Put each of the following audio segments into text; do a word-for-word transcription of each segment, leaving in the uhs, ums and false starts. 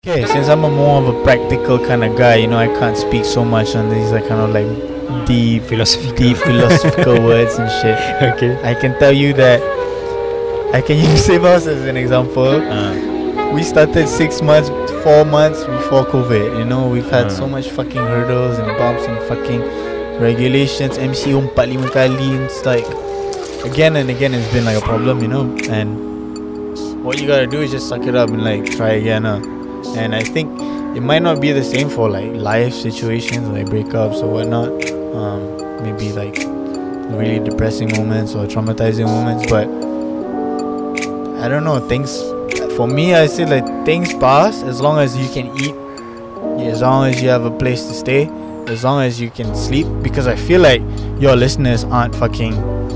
Okay, since I'm a more of a practical kind of guy, you know, I can't speak so much on these like kind of like deep, Philosophical. deep philosophical words and shit. Okay. I can tell you that I can use Save House as an example. Uh, We started six months, four months before COVID. You know, we've had Uh. so much fucking hurdles and bumps and fucking regulations. M C O empat lima kali. It's like again and again, it's been like a problem, you know. And what you gotta do is just suck it up and like try again. Uh. And I think it might not be the same for like life situations like breakups or whatnot. Um, maybe like really depressing moments or traumatizing moments, but I don't know. Things for me, I say like things pass as long as you can eat, as long as you have a place to stay, as long as you can sleep. Because I feel like your listeners aren't fucking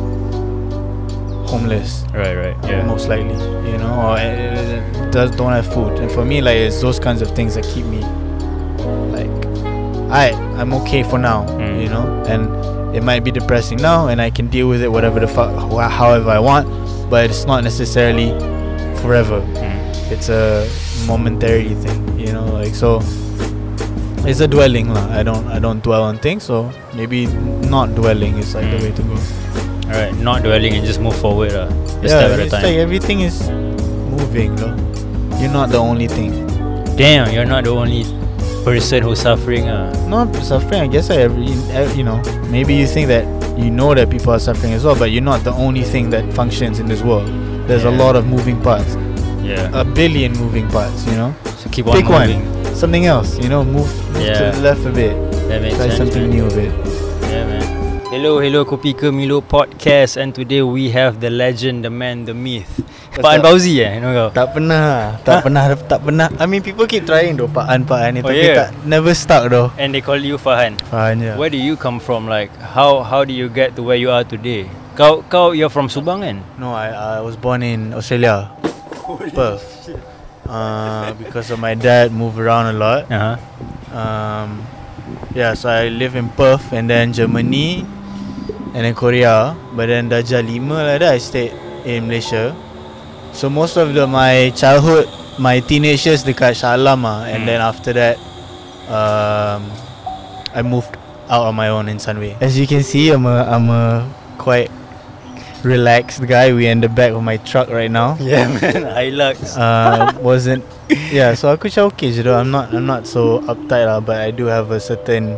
homeless. right, right. Yeah. Most likely, you know, or uh, does don't have food. And for me, like it's those kinds of things that keep me like, I I'm okay for now, Mm. you know. And it might be depressing now, and I can deal with it whatever the fuck, wh- however I want. But it's not necessarily forever. Mm. It's a momentary thing, you know. Like so, it's a dwelling lah. I don't I don't dwell on things, so maybe not dwelling is like Mm. the way to go. Alright, not dwelling and just move forward. Uh, a Yeah, step at a it's time. like everything is moving, though. You're not the only thing. Damn, you're not the only person who's suffering. Uh. Not suffering, I guess. I, every, you know, maybe you think that you know that people are suffering as well, but you're not the only thing that functions in this world. There's a Yeah. lot of moving parts, Yeah. a billion moving parts. You know, So keep on pick one, moving. something else. You know, move, move Yeah. to the left a bit, That makes try sense, something man. new a bit. Yeah, man. Hello, hello, Kopi Ke Milo podcast, and today we have the legend, the man, the myth. Pak An up? Fauzi eh, you know kau? Tak pernah, tak pernah, tak pernah. I mean, people keep trying though, Pak An, Pak An ni, Oh, tapi yeah. tak, never stuck though. And they call you Fahan. Faham je. Where do you come from? Like, how how do you get to where you are today? Kau kau you're from Subang kan? No, I I was born in Australia, Perth. Uh, because of my dad moved around a lot. Uh huh. Um, yeah, so I live in Perth and then Germany and then Korea. But then darjah lima like that I stayed in Malaysia. So most of the my childhood, my teenage years dekat Shah Alam ah. And Hmm. then after that, um, I moved out on my own in Sunway. As you can see, I'm a I'm a quite relaxed guy. We in the back of my truck right now. Yeah, man. Hilux. Uh, wasn't yeah, so aku macam okay je though. I'm not I'm not so uptight lah, but I do have a certain,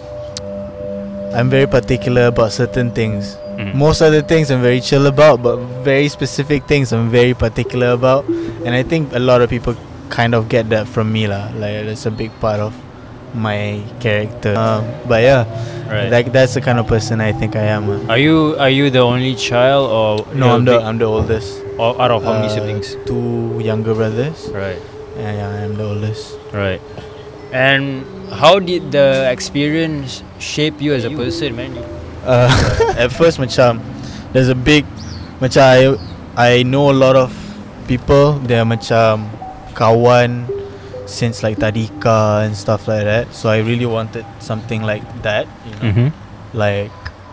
I'm very particular about certain things. Mm. Most other things I'm very chill about, but very specific things I'm very particular about. And I think a lot of people kind of get that from me lah. Like that's a big part of my character. Um, but yeah, Right. like that's the kind of person I think I am. ah. Are you are you the only child or No, you're I'm the big- I'm the oldest. or out of how many Uh, siblings? Two younger brothers. Right. Yeah, yeah, I'm the oldest. Right. And how did the experience shape you as a person, man? Uh, at first macam there's a big macam I, I know a lot of people. They're macam kawan since like tadika and stuff like that. So I really wanted something like that, you know, Mm-hmm. like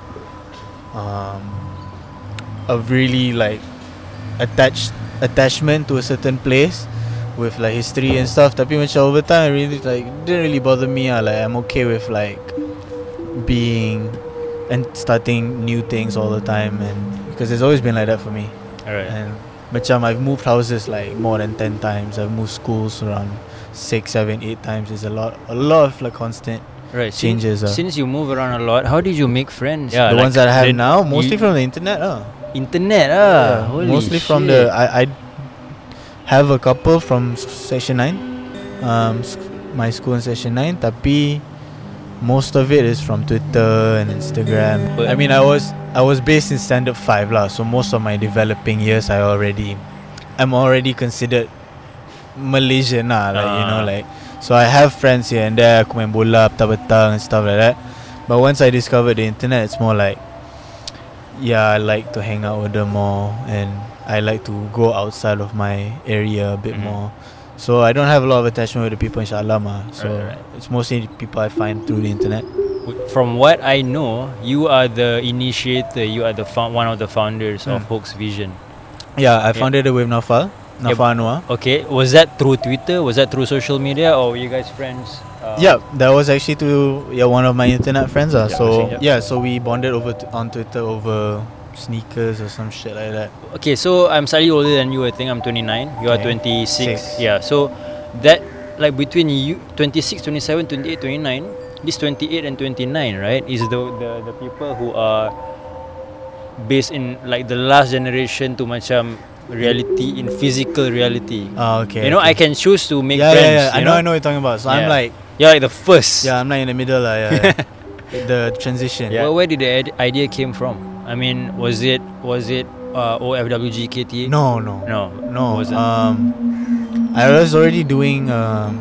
um, a really like attached attachment to a certain place with like history and stuff. Tapi macam over time I really like didn't really bother me ah. Like I'm okay with like being and starting new things all the time, and because it's always been like that for me. Alright. And macam I've moved houses like more than ten times. I've moved schools around six, seven, eight times. It's a lot, a lot of like constant Right. changes. Since, Uh. since you move around a lot, how did you make friends? the like ones that I have the- now, mostly you- from the internet. Uh. internet. Ah, Yeah, holy mostly from shit. the I, I have a couple from s- section nine, um, s- my school in section nine. Tapi most of it is from Twitter and Instagram. But- I mean, I was I was based in standard five lah, so most of my developing years I already I'm already considered Malaysian lah, like you know, Ah. like so I have friends here and there. Aku main bola petang-petang and stuff like that. But once I discovered the internet, it's more like, yeah, I like to hang out with them more, and I like to go outside of my area a bit Mhm. more. So I don't have a lot of attachment with the people in Shah Alam ah. So Right, right. it's mostly the people I find through the internet. From what I know, you are the initiator. You are the fo- one of the founders of Mm. Hoax Vision. Yeah, I Yeah. founded it with Naufal. Nafa Anwar. Okay, was that through Twitter? Was that through social media, or were you guys friends? Uh, Yeah, that was actually to yeah one of my internet friends. Uh. Yeah, so actually, yeah, so we bonded over t- on Twitter over sneakers or some shit like that. Okay, so I'm slightly older than you. I think I'm twenty-nine. You are Okay. twenty-six. Six. Yeah. So that like between you twenty-six, twenty-seven, twenty-eight, twenty-nine. This twenty-eight and twenty-nine, right, is the the the people who are based in like the last generation to macam reality in physical reality. Oh, okay. You know, I okay. can choose to make yeah, friends. yeah, yeah. I you know, I know what you're talking about. So I'm Yeah. like, You're like the first. yeah, I'm like in the middle, uh, yeah, yeah. the transition. Well, where did the id- idea came from? I mean, was it was it uh, O F W G K T A? No, no, no, no. wasn't. Um, I was already doing um,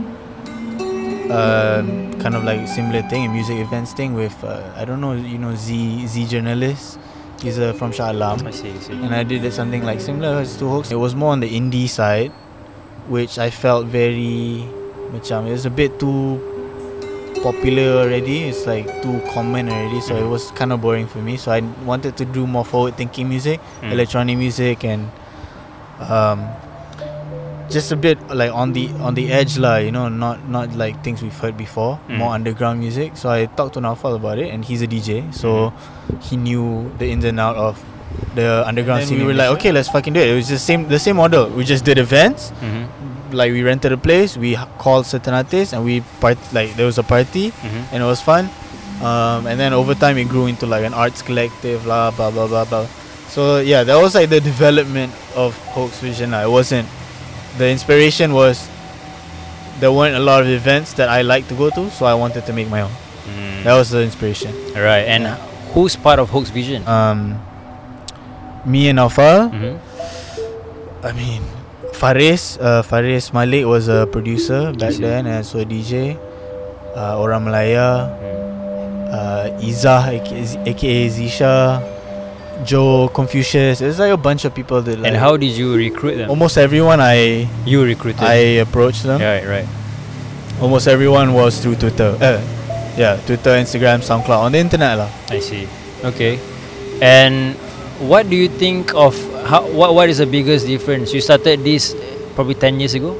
uh, kind of like similar thing, a music events thing with uh, I don't know, you know, Z Z journalist. He's uh, from Shah Alam. I see, I see. And I did something like similar to Hoax. It was more on the indie side, which I felt very macam it was a bit too popular already. It's like too common already, so it was kind of boring for me. So I wanted to do more forward-thinking music, Mm. electronic music, and um, just a bit like on the on the edge lah. You know, not not like things we've heard before. Mm. More underground music. So I talked to Naufal about it, and he's a D J, so he knew the ins and out of the underground And then scene. we We were like, just- okay, let's fucking do it. It was the same the same model. We just did events. Mm-hmm. Like we rented a place, we h- called certain artists, and we part like there was a party, Mm-hmm. and it was fun. Um, and then over time it grew into like an arts collective, blah blah blah blah blah. So yeah, that was like the development of Hoax Vision. lah. It wasn't the inspiration was there weren't a lot of events that I like to go to, so I wanted to make my own. Mm. That was the inspiration. Right. And Yeah. who's part of Hoax Vision? Um, me and Alpha. Mm-hmm. I mean, Faris, uh, Faris Malik was a producer back I see. then, and so a D J. Uh, Orang Malaya, uh, Izzah, aka, aka Zisha, Joe, Confucius. It was like a bunch of people that like. And how did you recruit them? Almost everyone I You recruited. I approached them. Right, right. Almost everyone was through Twitter. Uh, yeah, Twitter, Instagram, SoundCloud, on the internet lah. I see. Okay. And what do you think of how? What What is the biggest difference? You started this probably ten years ago.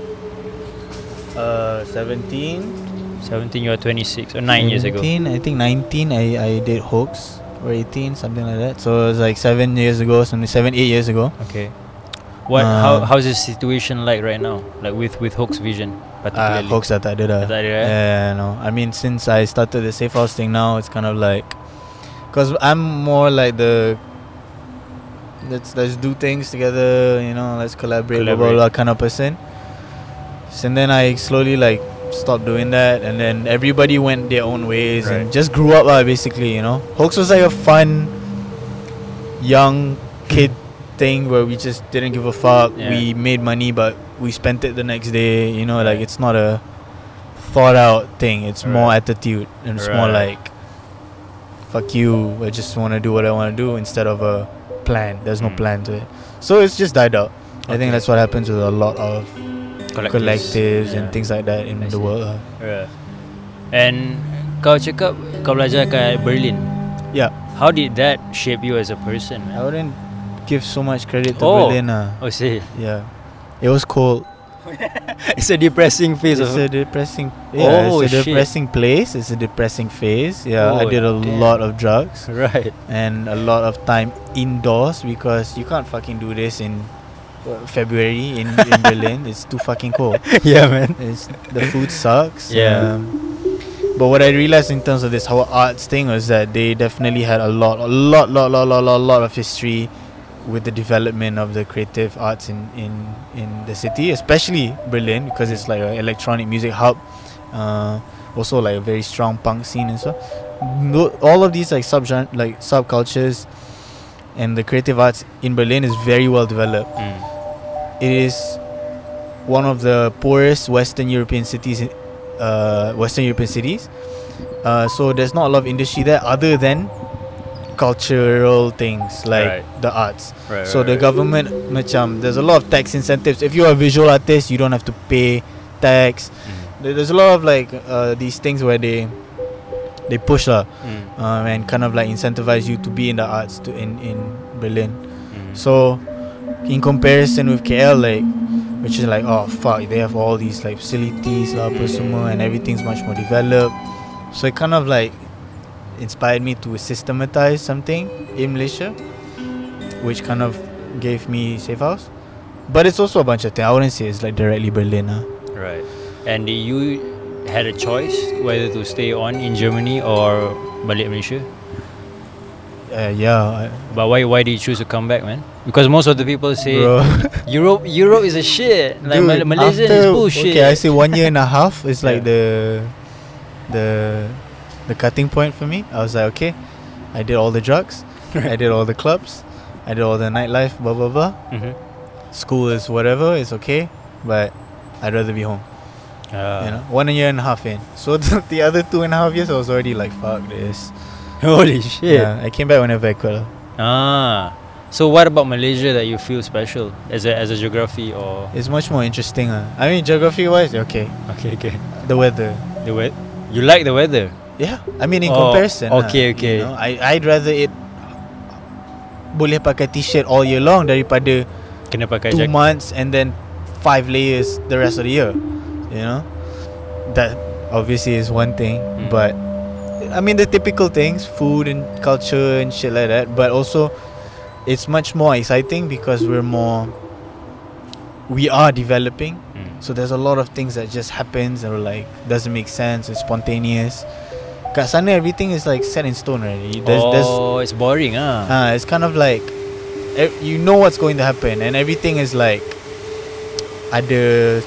Uh, seventeen. Seventeen. You are twenty six or nine years ago. seventeen, I think nineteen. I I did Hoax, or eighteen, something like that. So it was like seven years ago, something seven, eight years ago. Okay. What? how Uh, How's the situation like right now? Like with with Hoax Vision Uh, particularly. hoax that I did. Uh, Tak ada, eh? yeah, no. I mean, since I started the safe house thing now, it's kind of like, cause I'm more like the let's let's do things together, you know, let's collaborate, blah, blah, Collaborate. blah kind of person. So, and then I slowly like stopped doing that, and then everybody went their own ways and Right. just grew up, uh, basically, you know. Hoax was like a fun, young kid thing where we just didn't give a fuck. Yeah. We made money, but we spent it the next day. You know, like it's not a thought out thing. It's more Right. attitude, and it's more Right. like, fuck you. I just want to do what I want to do instead of a plan. There's no Mm. plan to it. So it's just died out. I think Okay. that's what happens with a lot of collectives and Yeah. things like that in I the see. world. uh. Yeah. And kau cakap kau belajar kat Berlin. Yeah. How did that shape you as a person? I wouldn't give so much credit to Oh. Berlin. Uh. Oh, see. Yeah. It was cold. It's a depressing phase It's of a depressing. Yeah, Oh, it's a shit. depressing place. It's a depressing phase. Yeah, I Oh, did a damn. lot of drugs Right. and a lot of time indoors because you can't fucking do this in uh, February in, in Berlin. It's too fucking cold. Yeah, man. It's, the food sucks. Yeah. Um, but what I realized in terms of this whole arts thing was that they definitely had a lot, a lot, lot, lot, lot, lot, lot of history with the development of the creative arts in, in, in the city, especially Berlin, because it's like an electronic music hub. Uh, also like a very strong punk scene and stuff. No, all of these like sub like subcultures and the creative arts in Berlin is very well developed. Mm. It is one of the poorest Western European cities, in, uh, Western European cities. Uh, so there's not a lot of industry there other than cultural things like Right. the arts. Right. So right, the right. government, macam, there's a lot of tax incentives. If you're a visual artist, you don't have to pay tax. Mm. There- There's a lot of like uh, these things where they they push lah, Mm. um, and kind of like incentivize you to be in the arts to in in Berlin. Mm. So in comparison with K L, like, which is like, oh fuck, they have all these like facilities lah, apa semua, and everything's much more developed. So it kind of like inspired me to systematize something in Malaysia, which kind of gave me Safe House. But it's also a bunch of things. I wouldn't say it's like directly Berlin. Huh? Right. And you had a choice whether to stay on in Germany or balik Malaysia? Uh, yeah. But why why did you choose to come back, man? Because most of the people say Europe Europe is a shit. Like Dude, Malaysia after, is bullshit. Okay, I say one year and a half is like Yeah. the the the cutting point for me. I was like, okay, I did all the drugs, I did all the clubs, I did all the nightlife, blah blah blah. Mm-hmm. School is whatever, it's okay, but I'd rather be home. Uh, You know, one year and a half in. So th- the other two and a half years, I was already like, fuck this. Holy shit. Yeah, I came back whenever I could. lah. Ah. So what about Malaysia that you feel special as a as a geography or It's much more interesting. Uh. I mean, geography wise, okay. okay okay The weather. the weather? You like the weather? Yeah, I mean in Oh, comparison. okay, ah, okay. You know, I I'd rather it boleh pakai t-shirt all year long daripada Kena pakai two jacket. months and then five layers the rest of the year. You know, that obviously is one thing, Mm. but I mean the typical things, food and culture and shit like that. But also, it's much more exciting because we're more, we are developing. Mm. So there's a lot of things that just happens and we're like doesn't make sense. It's spontaneous. Kat sana everything is like set in stone already. There's, there's oh, it's boring ah. uh, it's kind of like e- you know what's going to happen and everything is like ada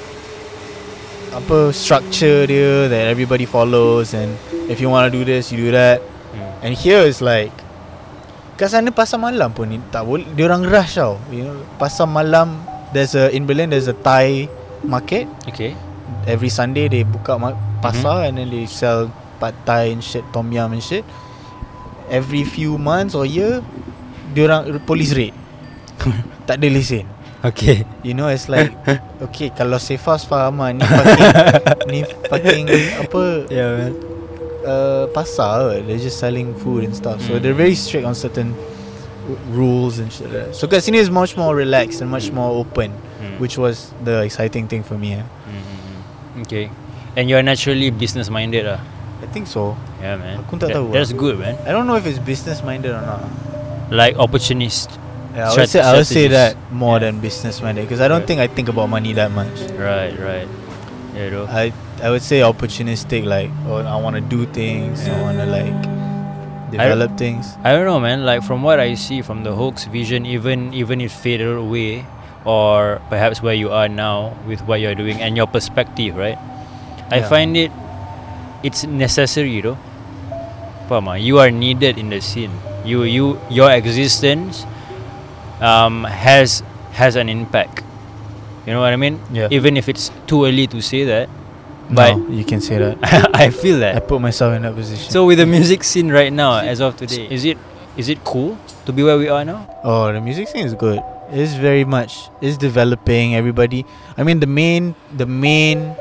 apa structure dia that everybody follows, and if you want to do this you do that. Mm. And here is like kat sana pasar malam pun ni tak boleh, dia orang rush tau, you know. Pasar malam, there's a in Berlin there's a Thai market. Okay. Every Sunday they buka ma- pasar, mm-hmm. and then they sell pad thai and shit, tom yum and shit. Every few months or year diorang police raid. Tak ada lesen. Okay. You know, it's like okay, kalau Safe House faham ah, ni fucking ni fucking apa Yeah, man. uh, pasar, they're just selling food and stuff. So Mm. they're very strict on certain r- rules and shit like that. So kat sini is much more relaxed and much more open, Mm. which was the exciting thing for me. Eh. Mm-hmm. Okay. And you're naturally business minded lah. I think so. Yeah, man. Aku tak That- tahu That's lah. good, man. I don't know if it's business minded or not. Like opportunist. Yeah, I would Strat- say I would say strategist. that more Yeah. than business minded, because I don't Yeah. think I think about money that much. Right, right. Yeah, though. I I would say opportunistic, like, oh, I want to do things, I Yeah. want to like develop things. I don't know, man. Like from what I see from the Hawks vision, even even if faded away, or perhaps where you are now with what you're doing and your perspective, right? I Yeah. find it it's necessary, though. Faham ah? You are needed in the scene. You you your existence um has has an impact. You know what I mean? Yeah. Even if it's too early to say that, but No, you can say that. I feel I that. put myself in that position. So with the music scene right now, as of today, is it is it cool to be where we are now? Oh, the music scene is good. It's very much. It's developing. Everybody. I mean, the main, the main.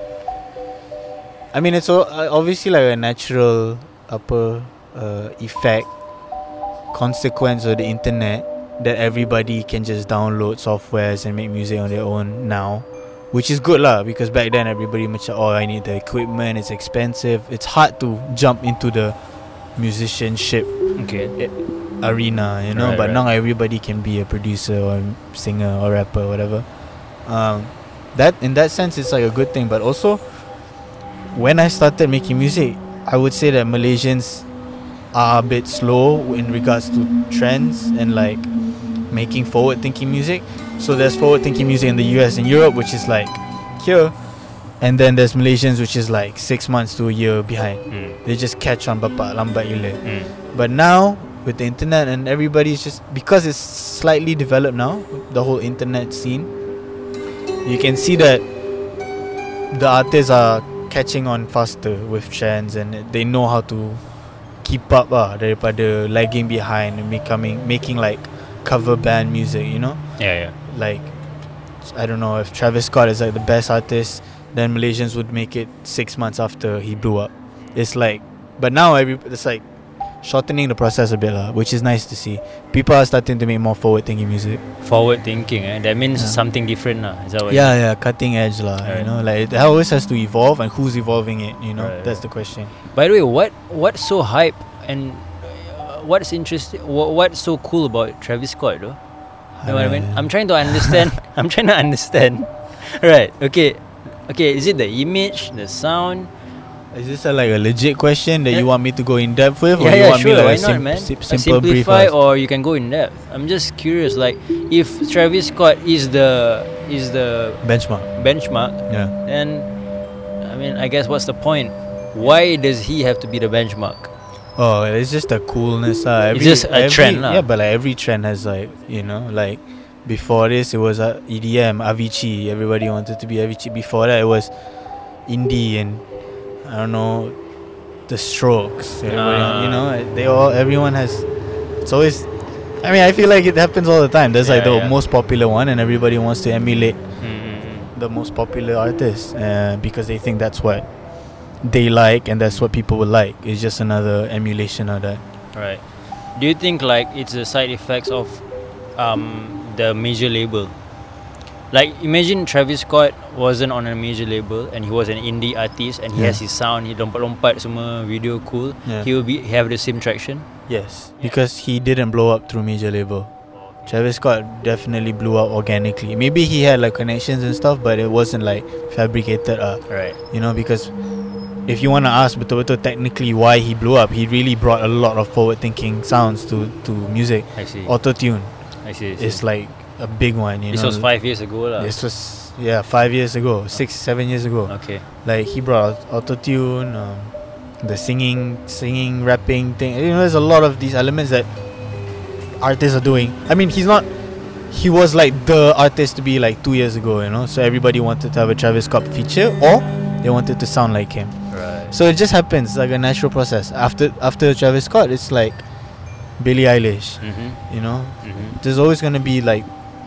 I mean, it's all, uh, obviously like a natural upper uh, effect, consequence of the internet, that everybody can just download softwares and make music on their own now, which is good lah. Because back then everybody macam, oh, I need the equipment. It's expensive. It's hard to jump into the musicianship Okay. arena, you know. Right, but right. now everybody can be a producer or singer or rapper, whatever. Um, that in that sense, it's like a good thing. But also, when I started making music, I would say that Malaysians are a bit slow in regards to trends and like making forward-thinking music. So there's forward-thinking music in the U S and Europe, which is like here, and then there's Malaysians, which is like six months to a year behind. Mm. They just catch on bapak lambat gila. Mm. But now with the internet and everybody's just, because it's slightly developed now, the whole internet scene, you can see that the artists are catching on faster with trends and they know how to keep up ah, daripada lagging behind and becoming making like cover band music, you know. Yeah, yeah. Like, I don't know, if Travis Scott is like the best artist, then Malaysians would make it six months after he blew up. It's like, but now every it's like shortening the process a bit, lah, which is nice to see. People are starting to make more forward-thinking music. Forward thinking, eh? That means Yeah. something different, lah. Is that what Yeah, yeah, cutting edge, lah. Right. You know, like it always has to evolve, and who's evolving it? You know, Right. that's the question. By the way, what what's so hype and uh, what's interesting? What, what's so cool about Travis Scott, though? You know what I mean? I'm trying to understand. I'm trying to understand. Right. Okay. Okay. Is it the image, the sound? Is this a, like a legit question that Yeah. you want me to go in depth with, or Yeah, you yeah, want sure. me Why like a not, sim- man? sim- Uh, simple brief? simplify, first? or you can go in depth. I'm just curious. Like, if Travis Scott is the is the benchmark. benchmark, Yeah. then I mean, I guess what's the point? Why does he have to be the benchmark? Oh, it's just the coolness. Uh, It's every, just a every, trend lah. Yeah, but like every trend has like, you know, like before this it was uh, E D M, Avicii. Everybody wanted to be Avicii. Before that it was indie and I don't know, the Strokes. Everybody, Ah. you know, they all. Everyone has. It's always. I mean, I feel like it happens all the time. There's like Yeah, the yeah. most popular one, and everybody wants to emulate Mm-hmm. the most popular artist uh, because they think that's what they like and that's what people would like. It's just another emulation of that. Right. Do you think like it's the side effects of um, the major label? Like, imagine Travis Scott wasn't on a major label and he was an indie artist and he Yeah. has his sound, he lompat-lompat semua, video cool. Yeah. He will be have the same traction. Yes, because he didn't blow up through major label. Travis Scott definitely blew up organically. Maybe he had like connections and stuff, but it wasn't like fabricated up. Right. You know, because if you want to ask betul-betul technically why he blew up, he really brought a lot of forward-thinking sounds to to music. I see. Auto-tune I see. I see. is like a big one. You this know, was five years ago, lah. This was yeah five years ago, six, seven years ago. Okay. Like he brought auto-tune, um, the singing, singing, rapping thing. You know, there's a lot of these elements that artists are doing. I mean, he's not. He was like the artist to be like two years ago, you know. So everybody wanted to have a Travis Scott feature, or they wanted to sound like him. Right. So it just happens, like a natural process. After after Travis Scott, it's like Billie Eilish. Mm-hmm. You know, Mm-hmm. there's always gonna be like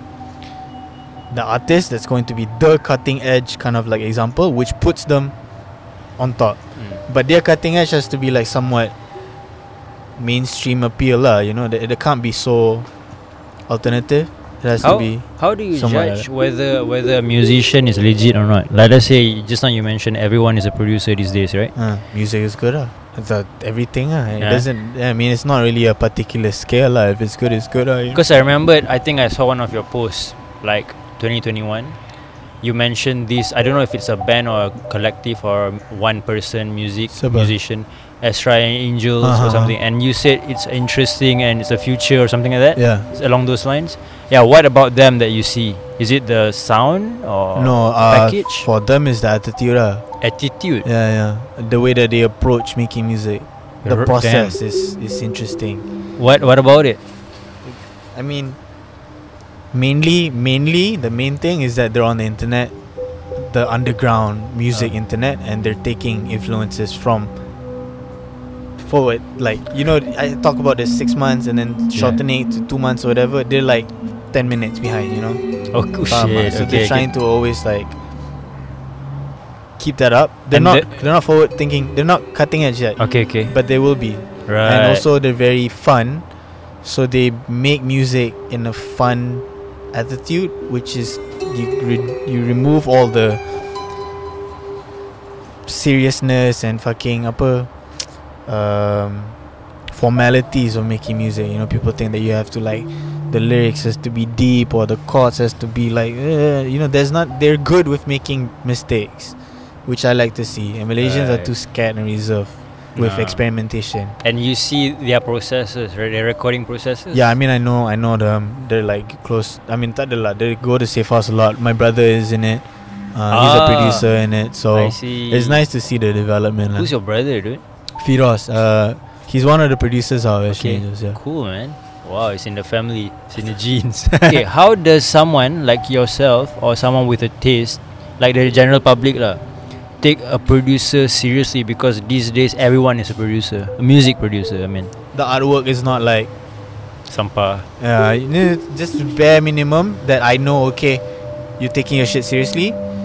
the artist that's going to be the cutting edge kind of like example, which puts them on top. Mm. But their cutting edge has to be like somewhat mainstream appeal lah. You know, it, it can't be so alternative. It has How to be. how do you somewhat judge whether whether a musician is legit or not? Like, let's say just now you mentioned everyone is a producer these days, right? Uh, music is good lah. It's uh, everything lah. It Yeah. doesn't. I mean, it's not really a particular scale lah. If it's good, it's good lah. Because I remembered, I think I saw one of your posts, like twenty twenty-one. You mentioned this. I don't know if it's a band or a collective or one person music Siapa? musician, Astra Angels Uh-huh. or something. And you said it's interesting and it's a future or something like that. Yeah. It's along those lines. Yeah. What about them that you see? Is it the sound or No. Uh, package? for them is the attitude lah. attitude? Yeah, yeah. The way that they approach making music, the R- process is is interesting. What What about it? I mean, mainly, mainly the main thing is that they're on the internet, the underground music Uh. internet, and they're taking influences from forward. Like, you know, I talk about the six months and then Yeah. shortening it to two months or whatever. They're like ten minutes behind, you know. Oh, cool Faham ah? shit. So Okay, they're okay. trying to always like keep that up. They're And not. the- they're not forward thinking. They're not cutting edge yet, Okay, okay. but they will be. Right. And also they're very fun, so they make music in a fun attitude, which is you re- you remove all the seriousness and fucking apa um, formalities of making music. You know, people think that you have to like the lyrics has to be deep or the chords has to be like uh, you know, there's not. They're good with making mistakes, which I like to see. And Malaysians are Right. too scared and reserved with Nah. experimentation. And you see their processes, right? Their recording processes. Yeah, I mean, I know, I know them. They're like close. I mean, tak adalah. They go to Safe House a lot. My brother is in it. Uh, he's a Ah. producer in it, so I see. it's nice to see the development. Who's Lah. your brother, dude? Firoz? Uh, he's one of the producers of Okay. Angels. Yeah. Cool, man. Wow, it's in the family. It's in the genes. Okay, how does someone like yourself or someone with a taste, like the general public lah, take a producer seriously? Because these days everyone is a producer, a music producer. I mean, The artwork is not like sampah. uh, you know, just bare minimum that I know. Okay, you're taking your shit seriously.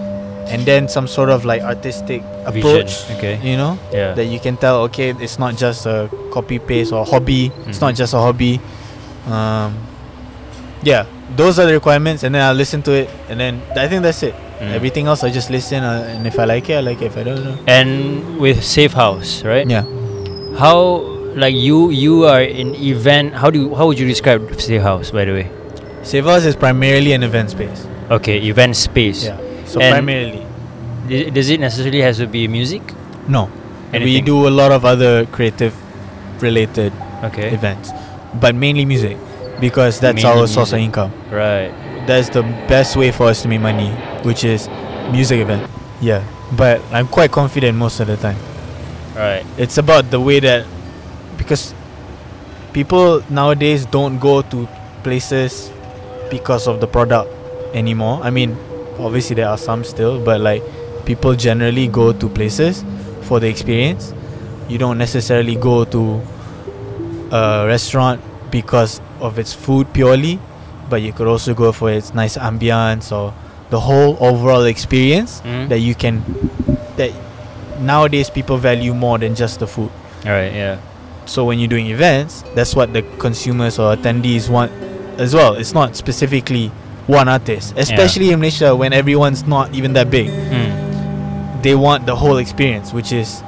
and then some sort of like artistic Vision. approach. Okay. You know, Yeah. that you can tell. Okay, it's not just a copy paste or hobby. It's not Mhm. just a hobby. Um, yeah, those are the requirements, and then I'll listen to it, and then I think that's it. Mm. Everything else I just listen, uh, and if I like it, I like it. If I don't know, And with Safe House, right? yeah. How like you you are in event? How do you, how would you describe Safe House, by the way? Safe House is primarily an event space. Okay, event space. Yeah. So And- primarily, D- Does it necessarily has to be music? no. We Anything? do a lot of other creative related Okay. events, but mainly music, because that's Mainly our source of music. income. Right. That's the best way for us to make money, which is music event. Yeah, but I'm quite confident most of the time. Right. It's about the way that, because people nowadays don't go to places because of the product anymore. I mean, obviously there are some still, but like people generally go to places for the experience. You don't necessarily go to a restaurant because of its food purely, but you could also go for its nice ambience or the whole overall experience Mm. that you can, that nowadays people value more than just the food. Alright. Yeah. So when you're doing events, that's what the consumers or attendees want as well. It's not specifically one artist, especially in Malaysia when everyone's not even that big. Mm. They want the whole experience, which is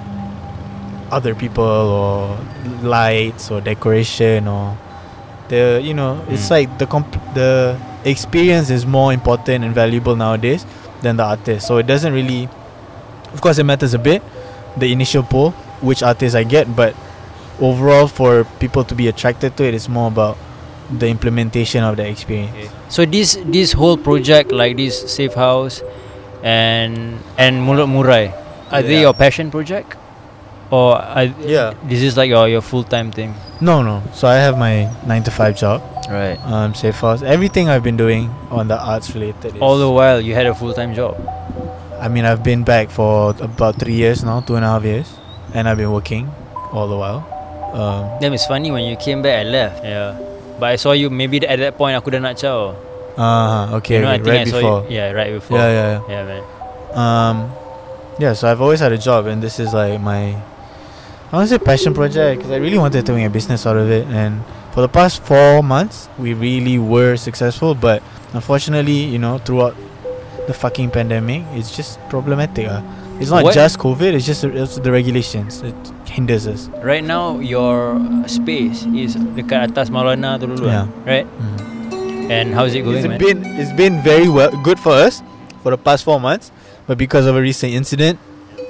other people or lights or decoration or the, you know, it's Mm. like the comp- the experience is more important and valuable nowadays than the artist. So it doesn't really, of course it matters a bit, the initial pull, which artist I get, but overall for people to be attracted to it, it's more about the implementation of the experience. Okay. So this this whole project, like this Safe House and and Mulut Murai, are they Yeah. your passion project, or are, Yeah. this is like your your full time thing? No, no. So I have my nine to five job, Right. um, Safe House. Everything I've been doing on the arts related is, All the while you had a full time job. I mean, I've been back for about three years now, two and a half years, and I've been working all the while. Um, Damn, it's funny when you came back, I left. Yeah. But I saw you. Maybe at that point aku dah nak caw. uh, okay, You know, I okay, think right I saw before. you. Yeah, right before. Yeah, yeah, yeah. Yeah, man. Um, yeah, so I've always had a job, and this is like my, I want to say passion project, because I really wanted to make a business out of it. And for the past four months, we really were successful, but unfortunately, you know, throughout the fucking pandemic, it's just problematic. Uh. It's not What- just COVID; it's just it's the regulations. It hinders us. Right now your space is dekat atas Maulana tu dulu, Yeah. right? Mm. And how's it going, It's man? been it's been very well good for us for the past four months, but because of a recent incident,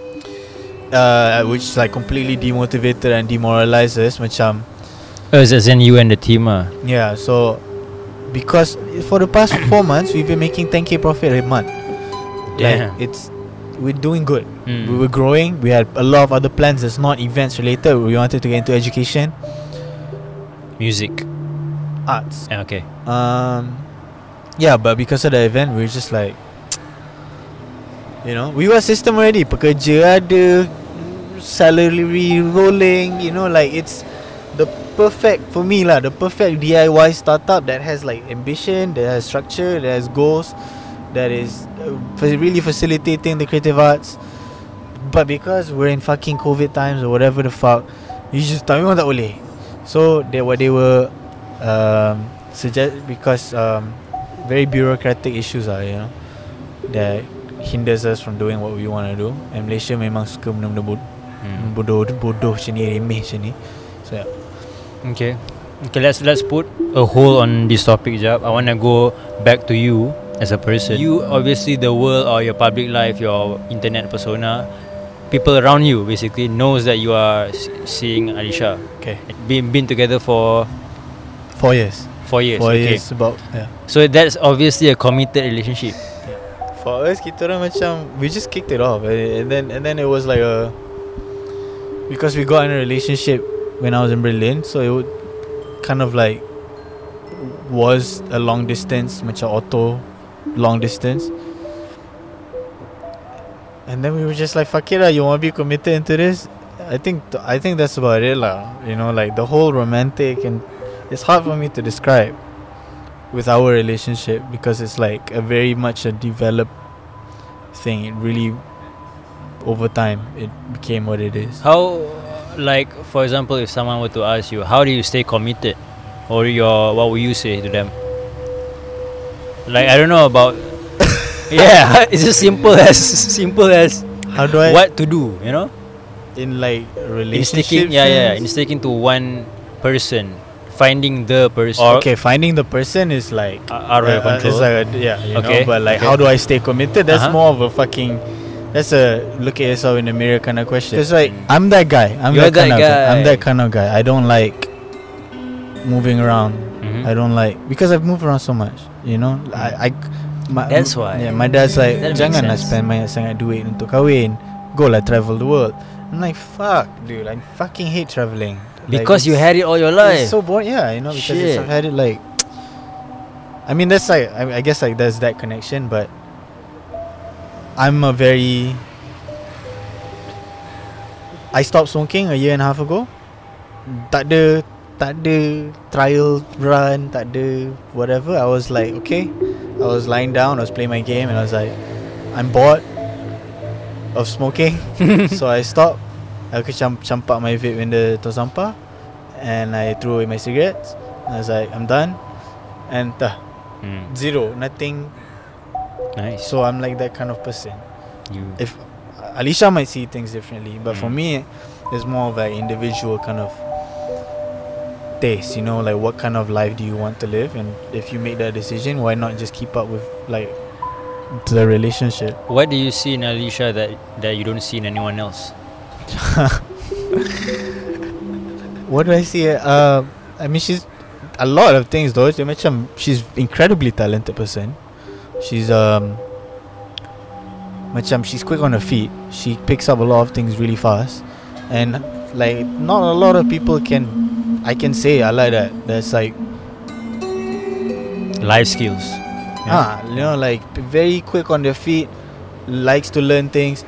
uh, which like completely demotivated and demoralized us, macam. Oh, as in you and the team, ah. Yeah, so because for the past four months we've been making ten k profit every month. Damn. Like it's we're doing good. Mm. We were growing. We had a lot of other plans that's not events related. We wanted to get into education, Music. arts. Yeah, okay. Um, yeah, but because of the event, we were just like, you know, we were system already. Pekerja ada, salary rolling. You know, like it's the perfect for me lah. The perfect D I Y startup that has like ambition, that has structure, that has goals, that is uh, fa- really facilitating the creative arts. But because we're in fucking COVID times or whatever the fuck, you just tak memang tak boleh. So they what they were um, suggest because um, very bureaucratic issues are, you know, that hinders us from doing what we want to do. And Malaysia memang suka benda-benda bod- Mm. bodoh bodoh macam ni, remeh macam ni. So yeah. Okay. Okay, let's let's put a hold on this topic, Jab. I want to go back to you as a person. You obviously the world or your public life, your internet persona, people around you basically knows that you are s- seeing Alisha. Okay. Been been together for Four years. four years. Four okay. years about yeah. So that's obviously a committed relationship. For us, kita orang macam we just kicked it off, and then and then it was like a, because we got in a relationship when I was in Berlin, so it would kind of like was a long distance, macam auto long distance. And then we were just like, fuck it lah, you want to be committed into this? I think th- I think that's about it lah. You know, like the whole romantic, and it's hard for me to describe with our relationship because it's like a very much a developed thing. It really, over time, it became what it is. How, like, for example, if someone were to ask you, how do you stay committed? Or your, what would you say to them? Like, I don't know about... yeah, it's as simple as simple as How do I... what to do, you know? In like In relationships? sticking, yeah, yeah, in sticking to one person, finding the person. Or Okay, finding the person is like... Uh, out of your uh, control. It's like a, yeah, you Okay, know, but like okay. how do I stay committed? That's Uh-huh. more of a fucking... That's a look at yourself in the mirror kind of question. Because like, Mm. I'm that guy. I'm You're that, kind that of guy. I'm guy. that kind of guy. I don't like moving around. Mhm. I don't like... Because I've moved around so much, you know? I... I my, That's why. Yeah, my dad's like, That makes jangan lah sense. spend banyak sangat duit untuk kahwin. Go lah travel the world. I'm like, fuck, dude. I fucking hate traveling. Like, Because you it's- had it all your life. It's so boring, yeah, you know, because it's, Shit. I've had it like. I mean, that's like, I, I guess like there's that connection, but I'm a very. I stopped smoking a year and a half ago. Tak ada, tak ada trial run, tak ada whatever. I was like, okay. I was lying down, I was playing my game, and I was like, I'm bored of smoking, so I stopped. Aku camp, campak my vape in the tong sampah, and I threw away my cigarettes. And I was like, I'm done, and dah, Mm, zero, nothing. nice. So I'm like that kind of person. You. If Alicia might see things differently, but for Mm. me, it's more of like individual kind of taste. You know, like what kind of life do you want to live, and if you make that decision, why not just keep up with like the relationship? What do you see in Alicia that that you don't see in anyone else? What do I see? Uh, I mean, she's a lot of things though. Dia macam she's incredibly talented person. She's um macam she's quick on her feet. She picks up a lot of things really fast, and like not a lot of people can. I can say I like that. That's like Life skills. ah, you know, like very quick on their feet, likes to learn things,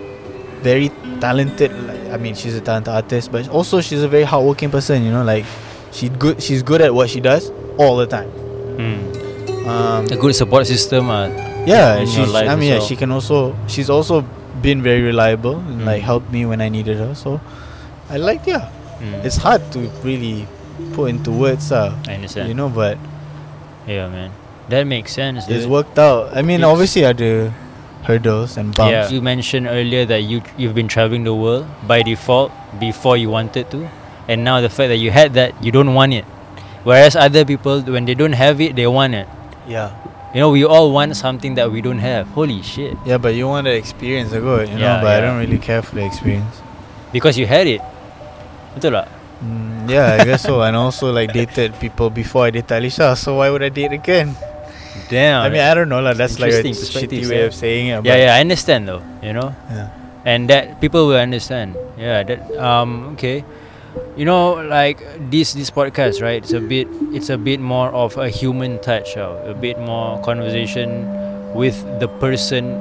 very talented. Like, I mean, she's a talented artist, but also she's a very hardworking person. You know, like she good. She's good at what she does all the time. Mm. Um, A good support system. Uh, yeah, in and your she's. life I mean, as yeah, well. she can also. She's also been very reliable and Mm. like helped me when I needed her. So, I liked. Yeah, mm. it's hard to really put into words. Uh, I understand. you know, but Yeah, man. That makes sense. it's dude. worked out. I mean, It's- obviously, ada hurdles and bumps. Yeah, you mentioned earlier that you you've been traveling the world by default before you wanted to, and now the fact that you had that, you don't want it. Whereas other people, when they don't have it, they want it. Yeah. You know, we all want something that we don't have. Holy shit! Yeah, but you want the experience, I go, you know, Yeah, but I yeah. don't really care for the experience. Because you had it. Betul tak? Mm, yeah, I guess so. And also, like, dated people before I dated Alicia, so why would I date again? Damn. I mean, I don't know, like, that's like a Interesting shitty perspectives, way yeah. of saying it. yeah, but yeah. I understand though. You know, yeah. and that people will understand. Yeah. That um. Okay. You know, like this this podcast, right? It's a bit it's a bit more of a human touch, uh, a bit more conversation with the person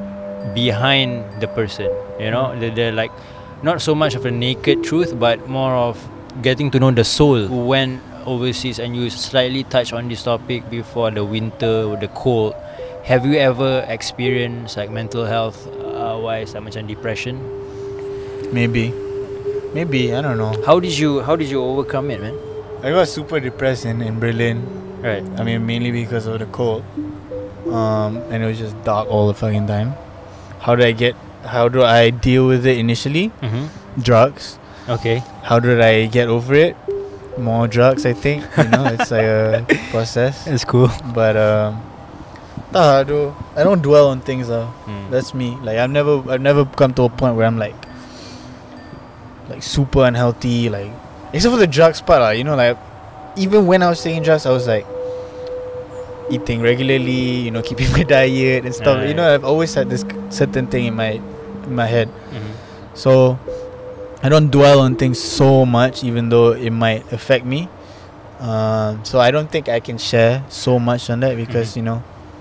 behind the person. You know, they're, they're like not so much of a naked truth, but more of getting to know the soul who went overseas. And you slightly touched on this topic before, the winter, the cold. Have you ever experienced like mental health uh, wise, like macam depression? Maybe. Maybe, I don't know. How did you How did you overcome it, man? I got super depressed in, in Berlin. Right. I mean, mainly because of the cold. Um, and it was just dark all the fucking time. How did I get, how do I deal with it initially? Mm-hmm. Drugs. Okay. How did I get over it? More drugs, I think. You know, it's like a process. That's cool. But um, tak, I do. I don't dwell on things. Uh. Mm. That's me. Like I've never, I've never come to a point where I'm like, like super unhealthy. Like except for the drugs part, uh, you know, like even when I was taking drugs, I was like eating regularly. You know, keeping my diet and stuff. You know, I've always had this certain thing in my, in my head. Mm-hmm. So I don't dwell on things so much, even though it might affect me. Um, so I don't think I can share so much on that because Mhm. you know,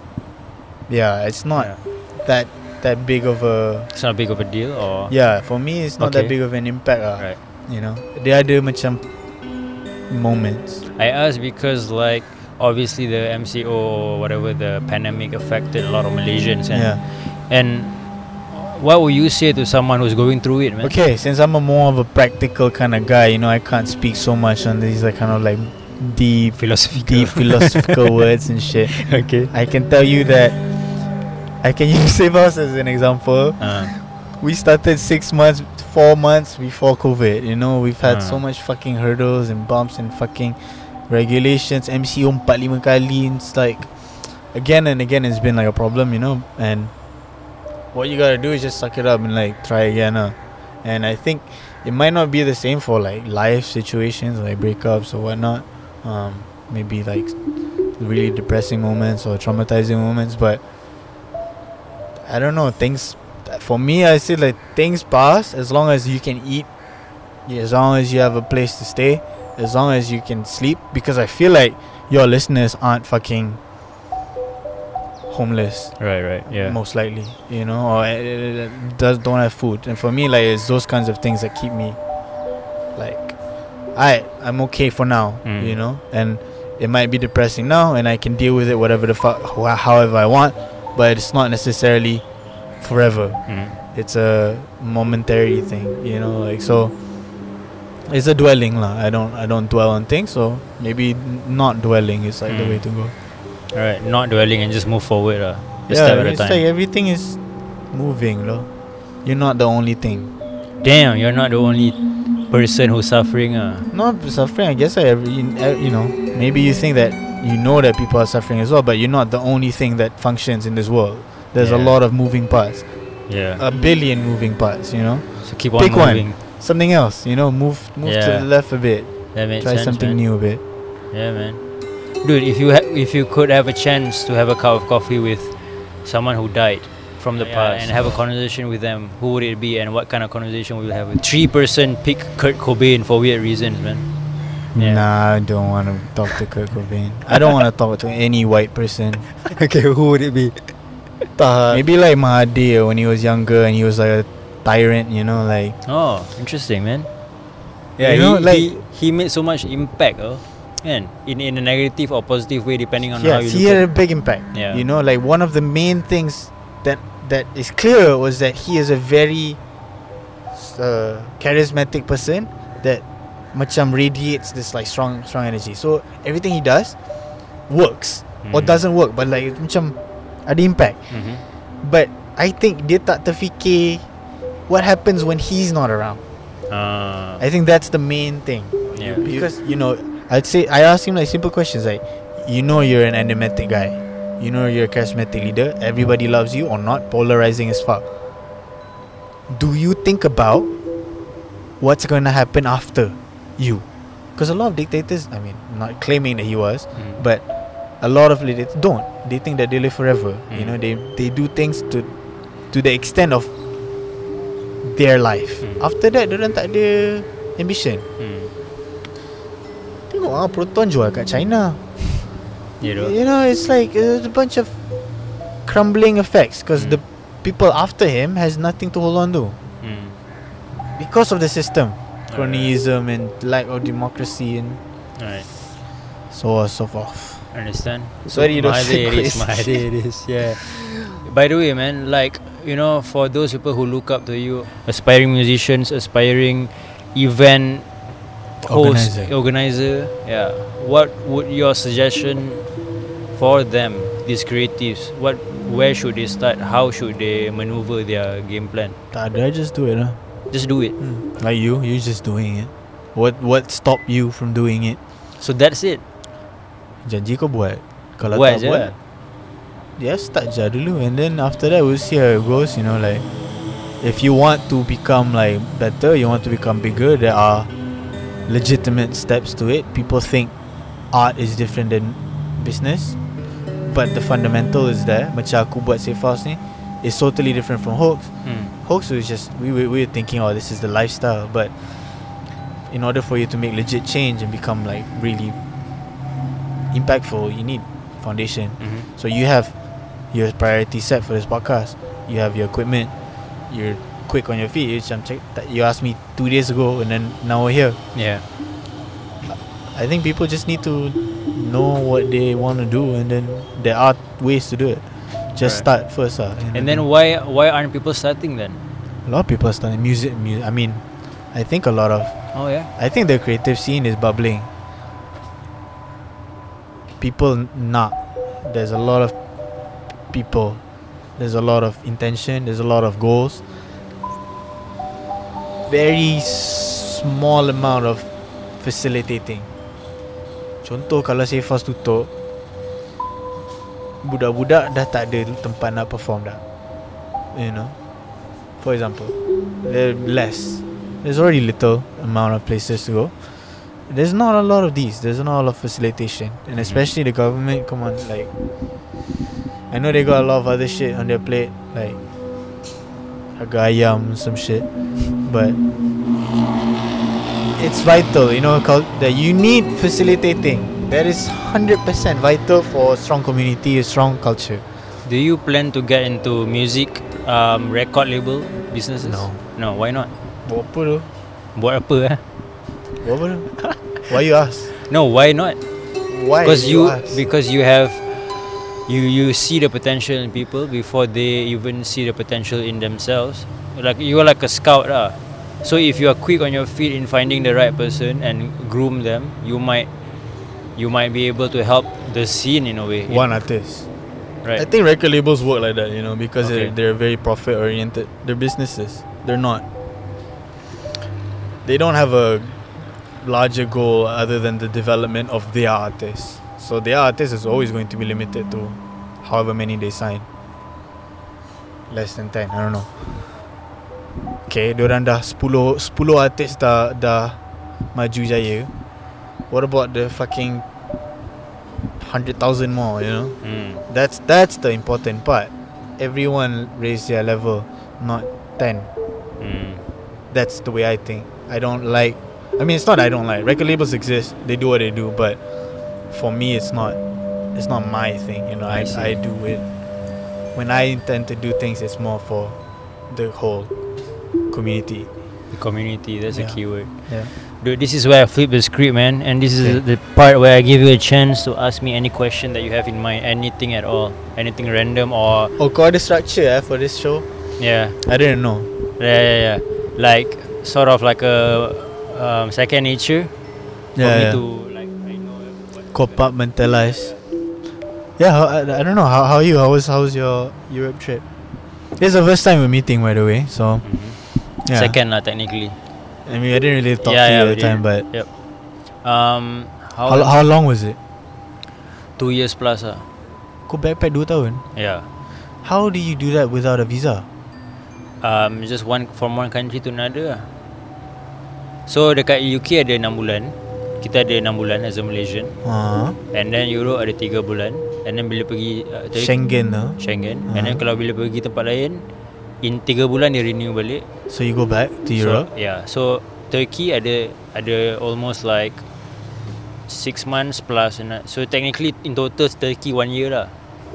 yeah, it's not Yeah. that that big of a It's not big of a deal, or yeah. For me, it's not that Okay. big of an impact. Uh, Right. You know, there ada macam moments. I asked because like obviously the M C O or whatever, the pandemic affected a lot of Malaysians, and Yeah, And what would you say to someone who's going through it, man? Okay, since I'm a more of a practical kind of guy, you know, I can't speak so much on these like kind of like deep, Philosophical. deep philosophical words and shit. Okay. I can tell you that I can use Save House as an example. Uh, We started six months, four months before COVID. You know, we've had Uh. so much fucking hurdles and bumps and fucking regulations. M C O empat lima kali. It's like again and again, it's been like a problem, you know. And what you gotta do is just suck it up and like try again. Uh. And I think it might not be the same for like life situations like breakups or whatnot. Um, maybe like really depressing moments or traumatizing moments, but I don't know, things for me, I say like things pass as long as you can eat, as long as you have a place to stay, as long as you can sleep, because I feel like your listeners aren't fucking homeless, right, right, yeah. most likely, you know, or uh, does don't have food. And for me, like, it's those kinds of things that keep me like I I'm okay for now, Mm. you know. And it might be depressing now, and I can deal with it whatever the fuck, wh- however I want, but it's not necessarily forever. Mm. It's a momentary thing, you know. Like, so it's a dwelling lah. I don't I don't dwell on things, so maybe n- not dwelling is like the Mm. way to go. Alright, not dwelling and just move forward. Uh, a Yeah, step at a it's time. like everything is moving, lo. You're not the only thing. Damn, you're not the only person who's suffering. Uh. Not suffering. I guess I every you, uh, you know, maybe you think that you know that people are suffering as well, but you're not the only thing that functions in this world. There's a Yeah. lot of moving parts, Yeah. a billion moving parts. You know, So keep on pick one. moving. something else. You know, move move to Yeah. the left a bit. That makes Try sense, something man. new a bit. Yeah, man. Dude, if you ha- if you could have a chance to have a cup of coffee with someone who died from the Yeah, past and have a so- conversation with them, who would it be and what kind of conversation will you have with? Three person pick Kurt Cobain for weird reasons, man. Yeah. Nah, I don't want to talk to Kurt Cobain. I don't want to talk to any white person. Okay, who would it be? Maybe like Mahathir when he was younger and he was like a tyrant. You know, like Oh, interesting, man. Yeah, You know, he, like- he he made so much impact, oh, and in in a negative or positive way, depending on how yeah, you he look had at a big impact. Yeah. You know, like one of the main things that that is clear was that he is a very uh, charismatic person that macam radiates this like strong strong energy. So everything he does works or Mhm. doesn't work, but like macam ada impact. Mhm. But I think dia tak terfikir what happens when he's not around. Ah, I think that's the main thing. yeah. Because you know, I'd say I ask him like simple questions like, you know, you're an enigmatic guy, you know, you're a charismatic leader, everybody loves you or not, polarizing as fuck. Do you think about what's gonna happen after you? Because a lot of dictators, I mean, not claiming that he was, Mm. but a lot of leaders don't. They think that they live forever. You Mm. know, they they do things to to the extent of their life. Mm. After that, diorang tak ada ambition. Mm. Tengok ah, Proton jual kat China. You know. You know, it's like uh, a bunch of crumbling effects because Mm. the people after him has nothing to hold on to Mm. because of the system, cronyism and lack of democracy and Alright. so on and so forth. Understand? Sorry, those Mahathir it is, segues. Mahathir it is, yeah. By the way, man, like, you know, for those people who look up to you, aspiring musicians, aspiring event host, Organizer. organizer, yeah, what would your suggestion for them, these creatives, what, where should they start? How should they maneuver their game plan? Tak ada, just do it lah. Just do it. Hmm. Like you, you just doing it. What what stopped you from doing it? So that's it. Janji kau buat. Kalau Buat tak je. buat, ya start je dulu, and then after that we'll see how it goes. You know, like if you want to become like better, you want to become bigger, there are legitimate steps to it. People think art is different than business, but the fundamental is there. Macam aku buat Safe House ni, it's totally different from Hoax. Hmm. Hoax was just we were, we were thinking, oh, this is the lifestyle, but in order for you to make legit change and become like really impactful, you need foundation. Mhm. So you have your priority set for this podcast. You have your equipment. You're quick on your feet. You macam check- that you asked me two days ago, and then now we're here. Yeah. I think people just need to know what they want to do, and then there are ways to do it. Just Right. start first, uh, you And know. then why why aren't people starting then? a lot of people are starting music. Mu- I mean, I think a lot of. Oh yeah. I think the creative scene is bubbling. People n- not. There's a lot of people. There's a lot of intention. There's a lot of goals. Very small amount of facilitating. Contoh kalau Safehouse tutup, budak-budak dah tak ada tempat nak perform dah. You know. For example, there less. There's already little amount of places to go. There's not a lot of these. There's not a lot of facilitation, and especially the government. Come on, like, I know they got a lot of other shit on their plate, like harga ayam, some shit, but it's vital, you know, cul- that you need facilitating. That is hundred percent vital for a strong community, a strong culture. Do you plan to get into music um, record label businesses? No. No, why not? Buat apa tu? Buat apa eh? Buat apa tu? Why you ask? No, why not? Why Because you ask? because you have you you see the potential in people before they even see the potential in themselves. Like you are like a scout lah. So if you are quick on your feet in finding the right person and groom them, you might you might be able to help the scene in a way. one artist. Right. I think record labels work like that, you know, because Okay. they're, they're very profit oriented. They're businesses. They're not. They don't have a larger goal other than the development of their artists. So their artist is always going to be limited to however many they sign. Less than ten, I don't know. Okay, diorang dah sepuluh sepuluh artis dah dah maju jaya. What about the fucking hundred thousand more, you know? Mm. That's that's the important part. Everyone raise their level, not ten. Mm. That's the way I think. I don't like. I mean, it's not I don't like. Record labels exist. They do what they do, but for me, it's not. It's not my thing. You know, I I see. I do it. When I intend to do things, it's more for the whole community. The community, that's Yeah. a key word. Yeah. Dude, this is where I flip the script, man. And this is Okay. the part where I give you a chance to ask me any question that you have in mind. Anything at all. Anything random or... Oh, kau ada structure eh for this show? Yeah. I didn't know. Yeah, yeah, yeah. Like, sort of like a um, second nature. For Yeah, me yeah. to, like, I know what... Compartmentalize. Yeah, how, I, I don't know how how are you? How was how was your Europe trip? This is the first time we're meeting, by the way. So Mhm. yeah. Second lah, technically. I mean, I didn't really talk Yeah, to you yeah, at we the time, but Yep. Um, how... how, how long was it? Two years plus lah. Kau backpack two tahun. Yeah. How do you do that without a visa? Um, just one from one country to another lah. So dekat U K ada enam bulan. Kita ada enam bulan as a Malaysian. Uh, And then Europe ada tiga bulan. And then bila pergi uh, Turkey- Schengen, no? Schengen. Ah. And then kalau bila pergi tempat lain, in tiga bulan dia renew balik. So you go back to Europe. So, yeah. So Turkey ada ada almost like six months plus. And that. So technically in total Turkey one year lah.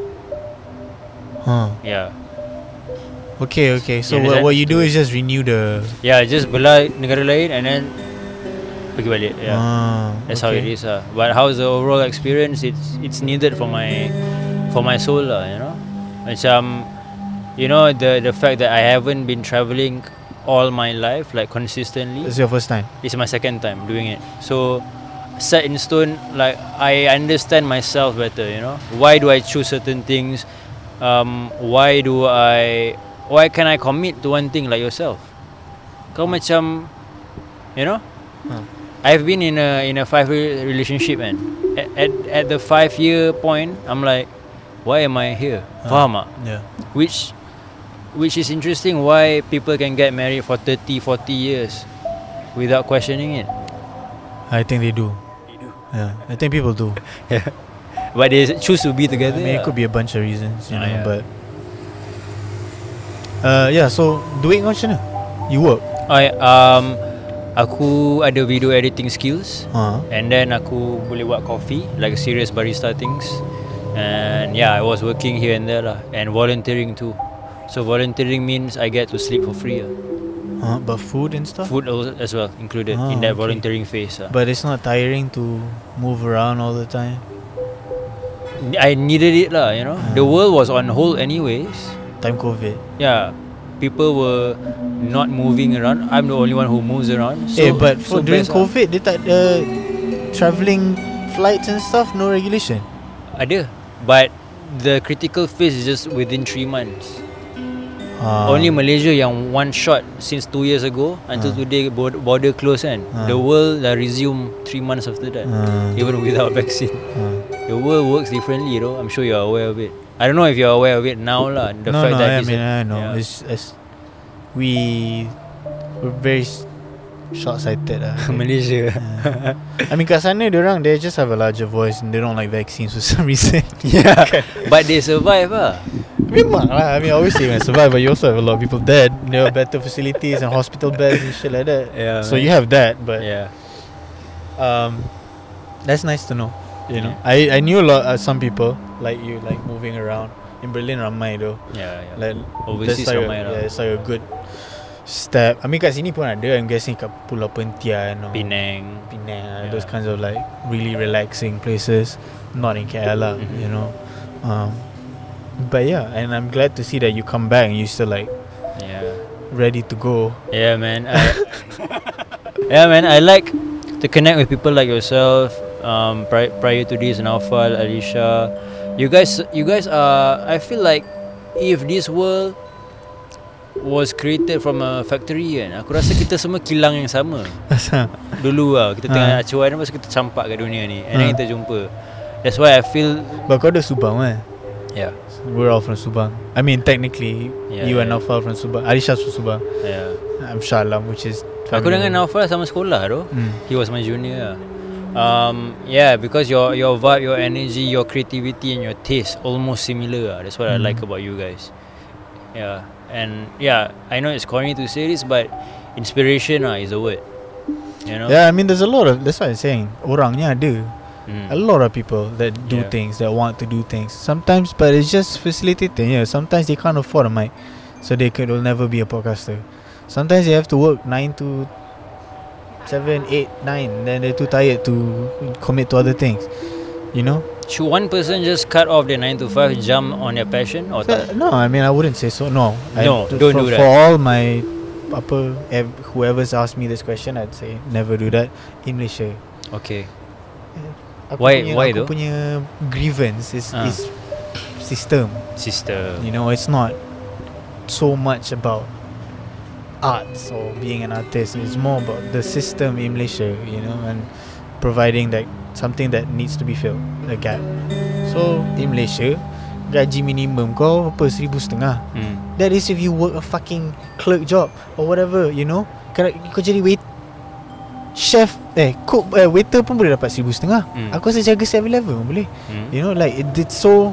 Huh. Yeah. Okay, okay. So You what, understand? what you do is just renew the. Yeah, just belah negara lain and then pergi balik. Yeah. Ah, That's how it okay. is lah. But how's the overall experience? It's it's needed for my for my soul lah, you know. Macam, you know, the the fact that I haven't been travelling all my life like consistently. It's your first time. It's my second time doing it. So set in stone, like I understand myself better, you know. Why do I choose certain things? Um, why do I why can I commit to one thing like yourself? Kau macam, you know, Huh. I've been in a in a five year relationship, man. At, at at the five year point, I'm like, why am I here? Ah. Faham tak? Yeah. Which which is interesting why people can get married for thirty, forty years without questioning it. I think they do. They do. Yeah, I think people do. But they choose to be I together. mean, it lah. could be a bunch of reasons, you Ah, know. yeah. But uh, yeah. So duit kau macam mana? You work. I um aku ada video editing skills Uh, and then aku boleh buat coffee like serious barista things. And yeah, I was working here and there lah and volunteering too. So volunteering means I get to sleep for free. lah. uh, but food and stuff. Food al- as well included Ah, in that okay. volunteering phase. lah. But it's not tiring to move around all the time. I needed it lah, you know. Uh. The world was on hold anyways. Time COVID. Yeah, people were not moving around. I'm the only one who moves around. So, eh, but for so during best lah. COVID, dia tak ada travelling flights and stuff. No regulation. Ada, but the critical phase is just within three months. Ah. Only Malaysia yang one shot since two years ago until Ah. today border, border closed kan. Ah. The world dah resume three months after that, Ah. even without vaccine. Ah. The world works differently, though. I'm sure you're aware of it. I don't know if you're aware of it now lah. The no, fact no, that I this mean, I know. yeah. It's, it's we we're very s- short-sighted lah. Malaysia. Yeah. I mean, kat sana, diorang they just have a larger voice and they don't like vaccines for some reason. Yeah, but they survive lah. Memang lah. I mean, obviously when survive, but you also have a lot of people dead. There are better facilities and hospital beds and shit like that. Yeah. So man. you have that, but Yeah. um, that's nice to know. You know, I I knew a lot uh, some people like you like moving around in Berlin. Ramai though. Yeah, yeah. Like Overseas that's like ramai a, lah. yeah, it's like a good step. I mean, kat sini pun ada. I'm guessing kat Pulau Perhentian or Penang. Penang, Yeah. those kinds of like really relaxing places. Not in K L lah, Mhm. you know. Um, but yeah, and I'm glad to see that you come back and you still like Yeah. ready to go. Yeah, man. I, yeah, man. I like to connect with people like yourself. Um, pri- prior to this, Naufal, Alicia, you guys, you guys are. I feel like if this world was created from a factory kan, aku rasa kita semua kilang yang sama. Dulu lah kita tengah Ha. acuan, lepas tu kita campak kat dunia ni, and then Ha. kita jumpa. That's why I feel. But kau ada Subang kan? Yeah. We're all from Subang. I mean, technically, Yeah, you yeah. and Naufal from Subang. Alisha's from Subang. Yeah. I'm Shah Alam, which is Aku dengan Naufal sama sekolah tu. Mm. He was my junior. Um, yeah, because your your vibe, your energy, your creativity, and your taste almost similar. lah. That's what I Mm. like about you guys. Yeah, and yeah, I know it's corny to say this, but inspiration ah is a word. You know. Yeah, I mean, there's a lot of. That's what I'm saying. Orangnya ada. Mm. A lot of people that do Yeah. things, that want to do things. Sometimes, but it's just facilitating. Yeah, sometimes they can't afford a mic, so they could will never be a podcaster. Sometimes they have to work nine to seven, eight, nine, and then they're too tired to commit to other things. You know? Should one person just cut off their nine to five, jump on their passion, or So, no, I mean, I wouldn't say so. No, I, No, to- don't for, do that. For all my, apa, ev- whoever's asked me this question, I'd say never do that in Malaysia. okay? Aku Why- punya, why aku though? punya grievance is Ah. is system. Sister. You know, it's not so much about arts or being an artist. It's more about the system in Malaysia, you know, and providing that something that needs to be filled, a gap. So in Malaysia, gaji minimum kau apa seribu setengah. Mm. That is if you work a fucking clerk job or whatever, you know. Kalau kau jadi wait chef eh cook eh, waiter pun boleh dapat seribu setengah. Mm. Aku rasa jaga seven eleven pun boleh. Mm. You know, like it, it's so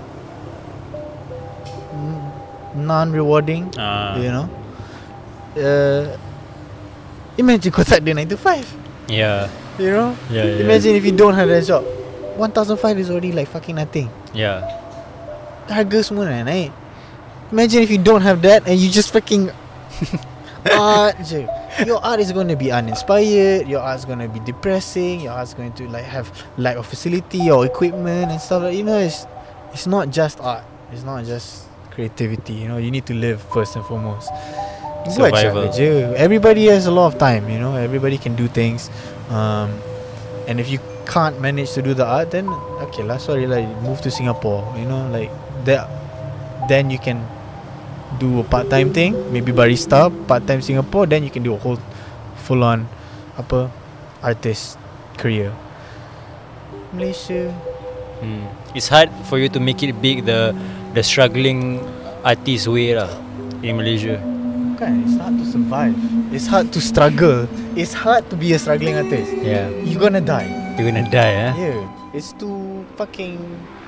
n- non-rewarding. Ah. You know, uh, imagine kau tak ada nine to five. Yeah. You know, Yeah. Yeah. imagine if you don't have that job, one thousand five is already like fucking nothing. Yeah. Harga semua dah naik. Imagine if you don't have that and you just fucking art je. Your art is going to be uninspired. Your art is going to be depressing. Your art is going to like have lack of facility or equipment and stuff. Like, you know, it's it's not just art. It's not just creativity. You know, you need to live first and foremost. Buat Survival. cara je. Everybody has a lot of time. You know, everybody can do things. Um, and if you can't manage to do the art, then okay lah. Sorry lah. Move to Singapore. You know, like that. Then you can do a part-time thing, maybe barista, part-time Singapore, then you can do a whole full-on apa artist career. Malaysia, Mm. It's hard for you to make it big, the the struggling artist way lah in Malaysia. kan, it's hard to survive. It's hard to struggle. It's hard to be a struggling artist. Yeah. You're gonna die. You're gonna die, eh? Yeah, it's too fucking.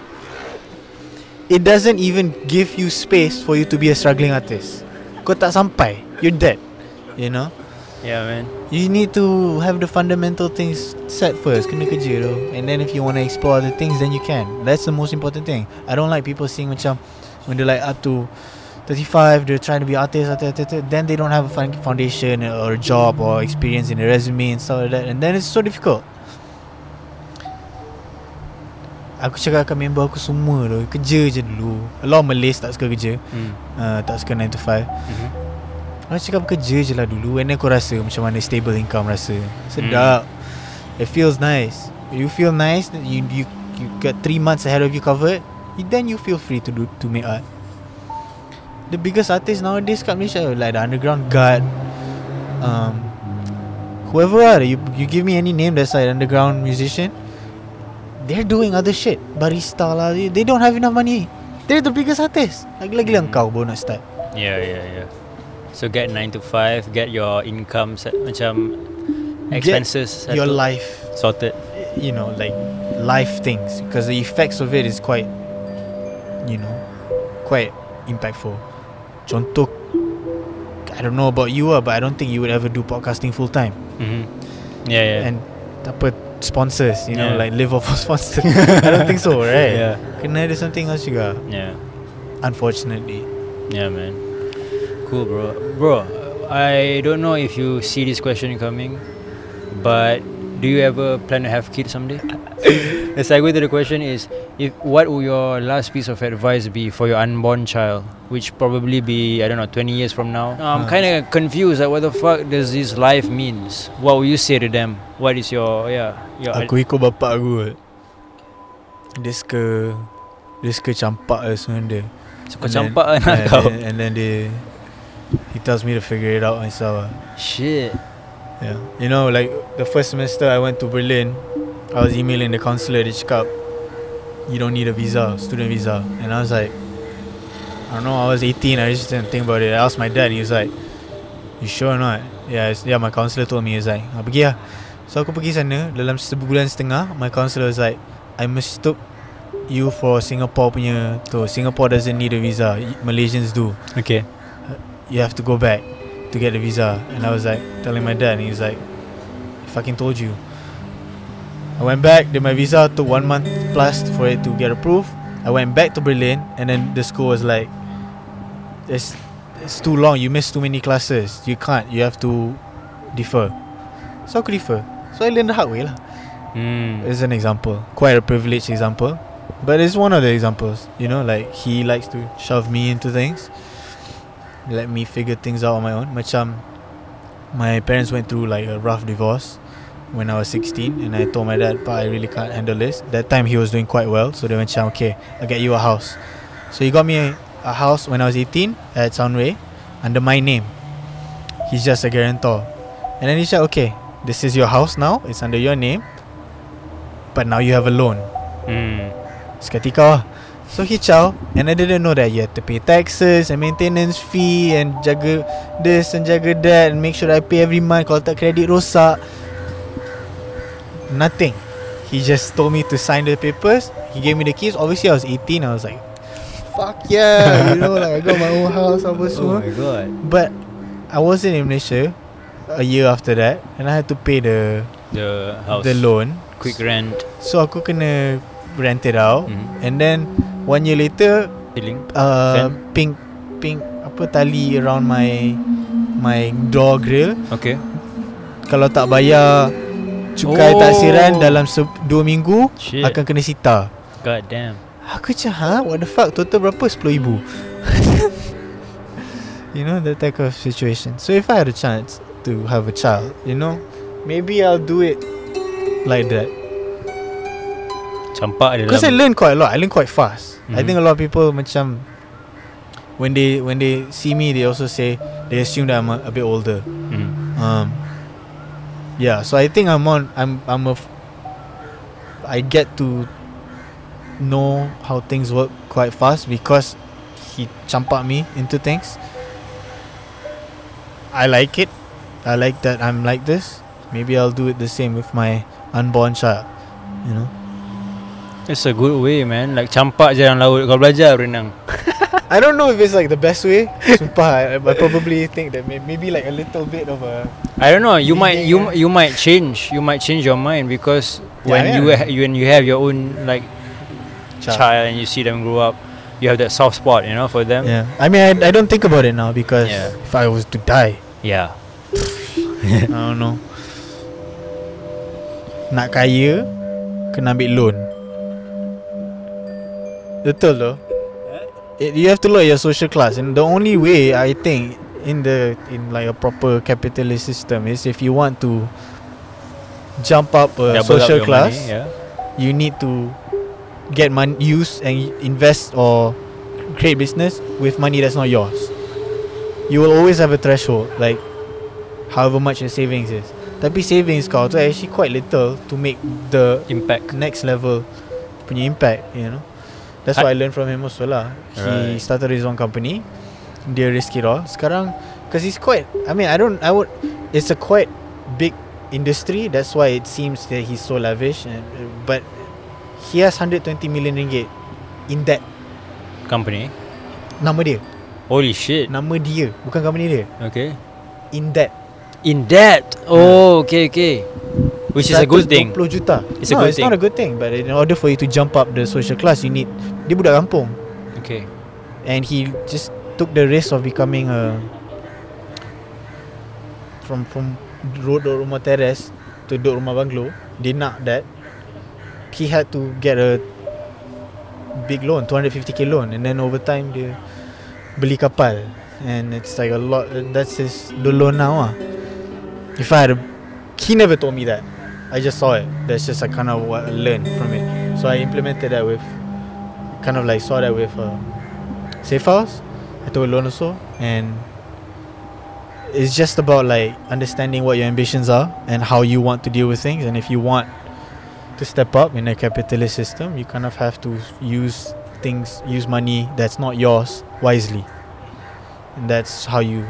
It doesn't even give you space for you to be a struggling artist. Kau tak sampai, you're dead. You know. Yeah, man. You need to have the fundamental things set first. Kena kerja tu. And then if you want to explore other things, then you can. That's the most important thing. I don't like people seeing macam when they're like up to thirty-five, they're trying to be artists, artist, artist, then they don't have a fun- foundation or a job or experience in their resume and stuff like that. And then it's so difficult. Aku cakap kat member aku semua tu, kerja je dulu. A lot of Malays tak suka kerja, mm. uh, tak suka nine to five. Mm-hmm. Aku cakap kerja je lah dulu. And then aku rasa macam mana stable income rasa sedap. mm. It feels nice. You feel nice, you, you, you got three months ahead of you covered, then you feel free to do to make art. The biggest artists nowadays kat Malaysia, like the Underground God, um, whoever are you, you give me any name that's like underground musician, they're doing other shit. Barista lah, they, they don't have enough money. They're the biggest artists. Lagi-lagi lah kau baru nak start. Yeah, yeah, yeah. So get nine to five, get your income set, macam expenses get your settled, life sorted. You know, like life things, because the effects of it is quite, you know, quite impactful. Contoh, I don't know about you, but I don't think you would ever do podcasting full time. Mm-hmm. Yeah, yeah. And apa sponsors, you know, Yeah. like live off of sponsors. I don't think so, right? Yeah. Kena ada something else juga. Yeah. Unfortunately. Yeah, man. Cool, bro. Bro, I don't know if you see this question coming, but do you ever plan to have kids someday? The segue to the question is, if what would your last piece of advice be for your unborn child, which probably be, I don't know, twenty years from now? I'm Uh. kind of confused. Like, what the fuck does this life means? What will you say to them? What is your, yeah, your Aku ikut bapak aku kot. Dia suka Dia suka campak lah sebenarnya dia. suka And campak then- anak and kau? then- And then dia He tells me to figure it out myself lah. Shit. Yeah. You know, like the first semester I went to Berlin, I was emailing the consulate. Dia cakap, you don't need a visa, student visa. And I was like, I don't know, I was eighteen, I just didn't think about it. I asked my dad, he was like, you sure or not? Yeah, it's, yeah, my counselor told me. He was like, ah, pergi lah. So aku pergi sana. Dalam sebulan setengah, my counselor was like, I mistook you for Singapore punya tu. Singapore doesn't need a visa, Malaysians do. Okay. You have to go back to get the visa. And I was like telling my dad, and he was like, I fucking told you. I went back, did my visa, took one month plus for it to get approved. I went back to Berlin, and then the school was like, it's, it's too long, you missed too many classes, you can't, you have to defer. So aku defer. So I learned the hard way lah. Mm. It's an example, quite a privileged example, but it's one of the examples. You know, like he likes to shove me into things, let me figure things out on my own. Macam my parents went through like a rough divorce when I was sixteen, and I told my dad, "Pa, I really can't handle this." That time he was doing quite well, so they went, "Okay, I'll get you a house." So he got me a, a house when I was eighteen at Soundway under my name. He's just a guarantor, and then he said, "Okay, this is your house now. It's under your name, but now you have a loan." Mm. Seketika lah. So he chow, and I didn't know that you had to pay taxes and maintenance fee and jaga this and jaga that and make sure I pay every month. Kalau tak kredit rosak. Nothing. He just told me to sign the papers. He gave me the keys. Obviously I was eighteen. I was like, fuck yeah. You know, like I got my own house, apa Oh semua. my god. But I wasn't in Malaysia a year after that, and I had to pay the The house. the loan. Quick rent. So aku kena rent it out. Mhm. And then one year later, Feeling. uh, Fan? pink pink apa tali around my my door grill. Okay. Kalau tak bayar cukai Oh. taksiran dalam se- dua minggu, Shit. akan kena sita. God damn. Aku macam, ha? What the fuck? Total berapa? sepuluh ribu. You know, that type of situation. So if I had a chance to have a child, you know, maybe I'll do it like that. Campak dia Because I dalam. learn quite a lot. I learn quite fast. I Mhm. think a lot of people macam when they when they see me, they also say they assume that I'm a, a bit older. Mm. Um, yeah. So I think I'm on. I'm I'm a. F- I get to know how things work quite fast because he campak me into things. I like it. I like that I'm like this. Maybe I'll do it the same with my unborn child. You know. It's a good way, man. Like campak je dalam laut. Kau belajar berenang. I don't know if it's like the best way. Sumpah, I, I probably think that may, maybe like a little bit of a. I don't know. You might Leading, you eh? you might change. You might change your mind because Yeah, when yeah. you ha- when you have your own like Child. child and you see them grow up, you have that soft spot, you know, for them. Yeah, I mean, I, I don't think about it now because Yeah. if I was to die, Yeah. I don't know. Nak kaya, kena ambil loan. Betul though. It, you have to look at your social class, and the only way I think in the in like a proper capitalist system is if you want to jump up a Double up social your class, money, yeah. you need to get money, use and invest or create business with money that's not yours. You will always have a threshold, like however much your savings is. Tapi savings kau tu actually quite little to make the Impact. next level punya impact, you know. That's what I learned from him also lah. He Right. started his own company. Dia risk it all. Sekarang, cause he's quite, I mean, I don't, I would, it's a quite big industry. That's why it seems that he's so lavish. And, but he has one hundred twenty million ringgit in debt. Company. Nama dia. Holy shit. Nama dia, bukan company dia. Okay. In debt. In debt. Oh, okay, okay. Which is a good thing. one hundred twenty juta. It's a no, good it's thing. not a good thing. But in order for you to jump up the social class, you need, dia budak kampung. Okay. And he just took the risk of becoming a from from road rumah teres to duduk rumah banglo. Dia nak that. He had to get a big loan, two hundred fifty k loan, and then over time dia beli kapal, and it's like a lot. That's his the loan now ah. If I had a, he never told me that. I just saw it. That's just like kind of what I learned from it. So I implemented that with, kind of like saw that with uh, Safe House. I took a loan also, and it's just about like understanding what your ambitions are and how you want to deal with things. And if you want to step up in a capitalist system, you kind of have to use things, use money that's not yours wisely, and that's how you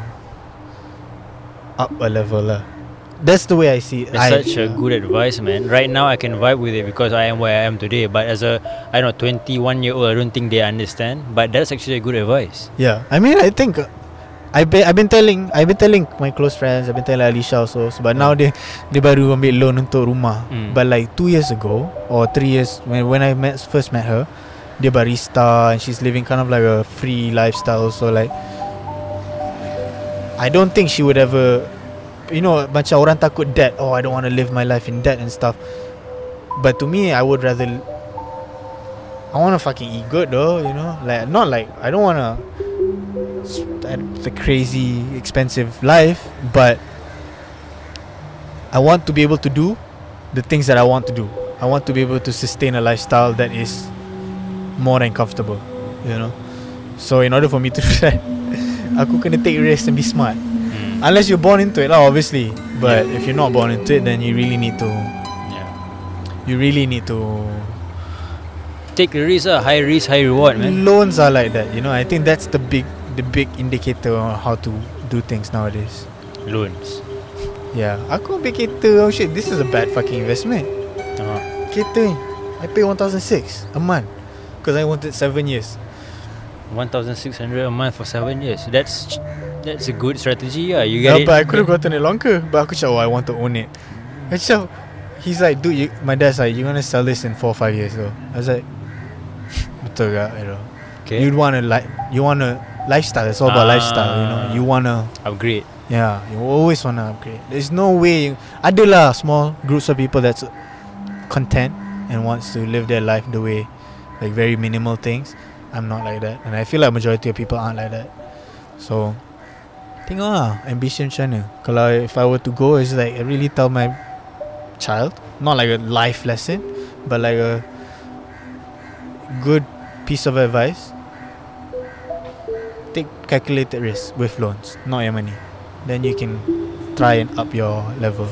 up a level lah. That's the way I see it. That's I, such a good advice, man. Right now I can vibe with it because I am where I am today. But as a, I don't know, twenty-one year old, I don't think they understand. But that's actually a good advice. Yeah, I mean, I think uh, I be, I've been telling, I've been telling my close friends, I've been telling Alicia also. But now they they baru ambil loan untuk rumah. Mm. But like two years ago or three years when when I met first met her, dia barista and she's living kind of like a free lifestyle. So like, I don't think she would ever, you know, macam orang takut debt. Oh, I don't want to live my life in debt and stuff. But to me, I would rather, I want to fucking eat good though, you know, like not like I don't want to the crazy expensive life, but I want to be able to do the things that I want to do. I want to be able to sustain a lifestyle that is more than comfortable, you know. So in order for me to do that, aku kena take risks and be smart. Mm. Unless you're born into it lah, obviously. But if you're not born into it, then you really need to Yeah. You really need to Take the risk, uh, high risk, high reward, man. Loans are like that, you know. I think that's the big the big indicator on how to do things nowadays. Loans. Yeah, aku ambil kereta. Oh shit, this is a bad fucking investment. Uh-huh. Kereta ni I pay one thousand six a month because I wanted seven years. one thousand six hundred a month for seven years. That's that's a good strategy. Yeah, you get Yeah, it. but I could have gotten it longer. But aku cakap, oh, I want to own it. I cakap, he's like, dude, you, my dad's like, you're gonna sell this in four or five years though. I was like, betul gak, you know. Okay. You'd want to like, you want to lifestyle. It's all about Ah. lifestyle, you know. You wanna, Upgrade. yeah, you always wanna upgrade. There's no way. Adalah small groups of people that's content and wants to live their life the way, like very minimal things. I'm not like that, and I feel like majority of people aren't like that. So, tengok lah ambition macam mana. Kalau if I were to go, it's like I really tell my child, not like a life lesson, but like a good piece of advice. Take calculated risk with loans, not your money. Then you can try and up your level.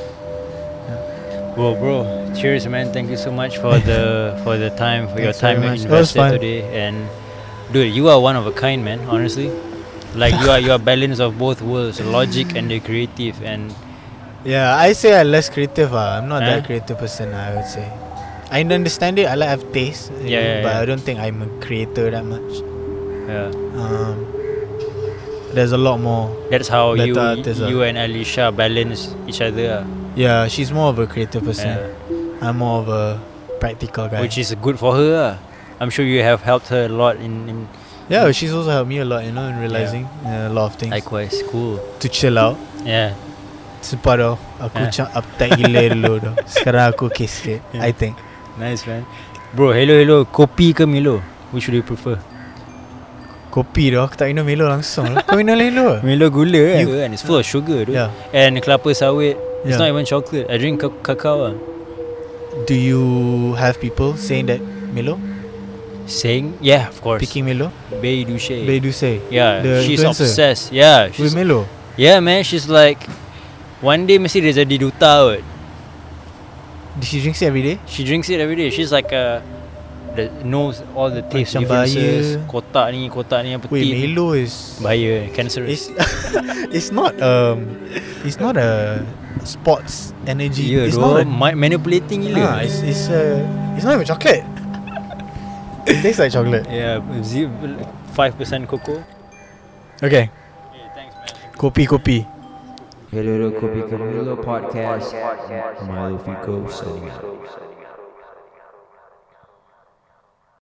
Well, bro, cheers, man. Thank you so much for the for the time, for your Thanks time very much. It was invested fun. today. And dude, you are one of a kind, man. Honestly, like you are you are balance of both worlds, logic and the creative. And Yeah, I say I'm less creative. Ah, I'm not Eh? that creative person. I would say. I understand it. I like have taste. you Yeah, know, yeah, but yeah. I don't think I'm a creator that much. yeah, Um, there's a lot more. that's how you Better artist, you ah. and Alicia balance each other, ah. Yeah, she's more of a creative person. Yeah. I'm more of a practical guy. Which is good for her. Ah. I'm sure you have helped her a lot in, in yeah, she's also helped me a lot, you know, in realizing uh, a lot of things. likewise. Cool. To chill out. Yeah. Sebab dah aku Eh. macam uptight gila dulu dah. Sekarang aku okay sikit, Yeah. I think. Nice, man. Bro, hello hello. Kopi ke Milo? Which would you prefer? Kopi tu aku tak minum Milo langsung lah. Kau minum Milo? Milo gula kan, You- kan? It's full of sugar, dude. Yeah. And kelapa sawit. It's Yeah. not even chocolate. I drink ca- cacao. ah. Do you have people saying that Milo? Saying, yeah, of course. Picking Milo? Bae Duche. They do say. Yeah, The she's influencer. obsessed. Yeah, With she's, Milo? yeah, man. She's like, one day mesti dia jadi duta kot. She drinks it every day? She drinks it every day. She's like a that knows all the taste Macam differences. bahaya. Kotak ni, kotak ni apa Wait, tin. Milo is... Bahaya, cancerous. It's, it's not um, it's not a sports energy. Yeah, it's doh, not a, ma- manipulating nah, gila. it's it's uh, it's not even chocolate. It tastes like chocolate. Yeah, five percent cocoa. Okay, Okay, thanks man. kopi kopi. Hello, Kopi Camilo podcast. Milo Fico signing out.